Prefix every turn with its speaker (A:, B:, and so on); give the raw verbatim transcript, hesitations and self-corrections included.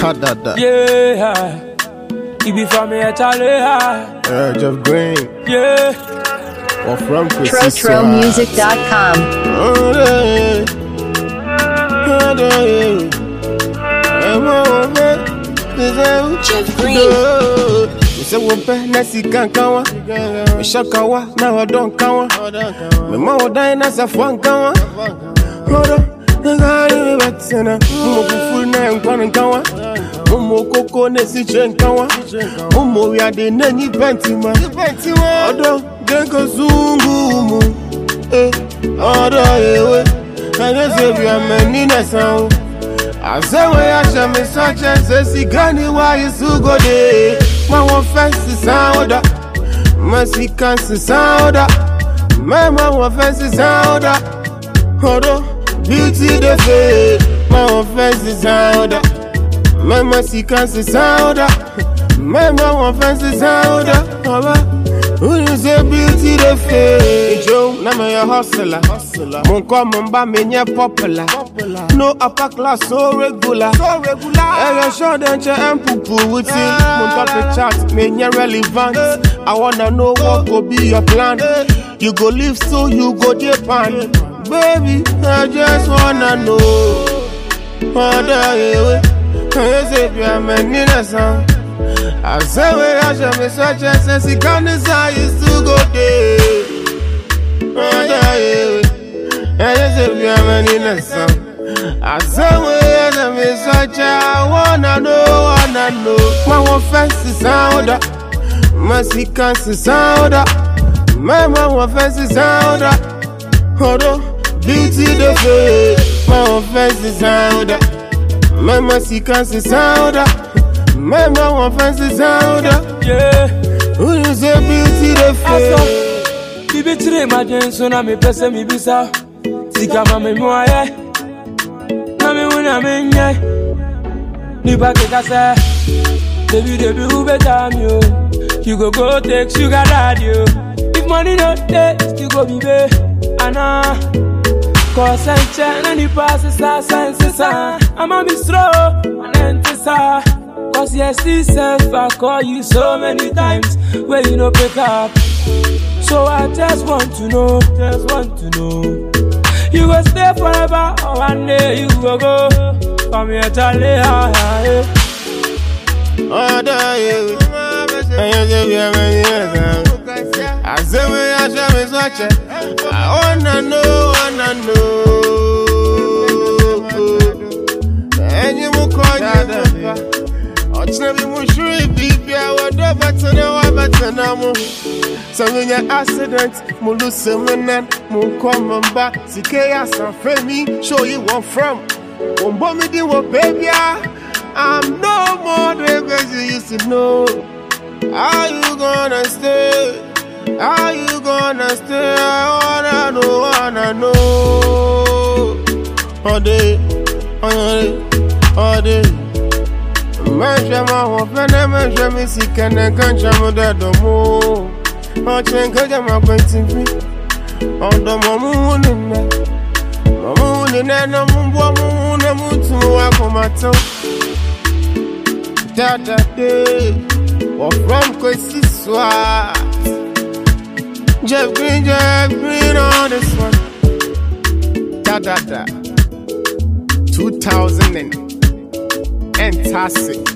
A: Ta-da-da.
B: Yeah, you be from here, Charlie.
A: Yeah, Jeff Green.
B: Yeah,
A: or from
C: Tro Tro Music dot com.
D: Jeff Green.
A: Say we be na sika kanwa, we shakawa na wadon kanwa. Me ma wadai na safwan kanwa. Hodo, ngari me batsena, mo fufu na nkwan kanwa. Mo koko ne si chen kanwa. Mo wi ade na nyi bentima. Odo, genko zungu mu. Eh, odo ewe. Anya se bi amani na sawo. Azewe ya shame such as a sigani why you so go de. My one fence is out. Mercy can't sound. My one fence is out. Hold on, beauty the face. My one fence is out. My mercy can't sound. My one fence is out. Who you say beauty the face? Joe, na me a hustler. Mon come ba me nye popular. No upper class so regular. So regular. I show them che empupu with it. Mon top the chat me nye relevant. I wanna know what go be your plan. You go live so you go depend. Baby, I just wanna know. What are you? Can you say you are my nina son? I say we are shame such as a sick desire to go there. I say we are many lessons. I say we are shame such I wanna know, wanna know. My one fence is out. My sick is out. My one fence is out. Hold on, beauty the face. My one fence is out. My mercy is out. My one fence is out.
B: yeah.
A: Who you say beauty the face?
B: Bibi tire madjen so na me pese mi bisa. Sika ma me moye. Na me wuna me nye. Ni ba ke kase. Baby baby who better me yo. You go go take sugar daddy yo. If money no dey, you go be be. Ana. Cause I check na ni pass sa sense sa. I'ma be slow and enter sa. Cause yes, this self I call you so many times where you no pick up. So I just want to know, just want to know. You go stay forever or one day you go go. Come here, Charlie.
A: Oh, you. I say we are many years. I say we are shame such a. I wanna know, wanna know. And you will call you. Ochnebi mushuri bibi awodo batana wa batana mu. So when you accident, mu lose menan, mu come back. Sike ya san frame show you one from. Umbo me di wo baby I'm no more the guys you used to know. How you gonna stay? How you gonna stay? I wanna know, wanna know. All day, all day, all day. Mancha ma wafene mancha mi sikene kancha mo dedo mo. Ochen kaja ma kwentivi. Ondo mo mu nene. Mo mu nene na mbo mu ne mutu wa komato. Da da de. Or from Kwesi Swat. Jeff Green, Jeff Green on this one. Da da da. two thousand and Fantastic.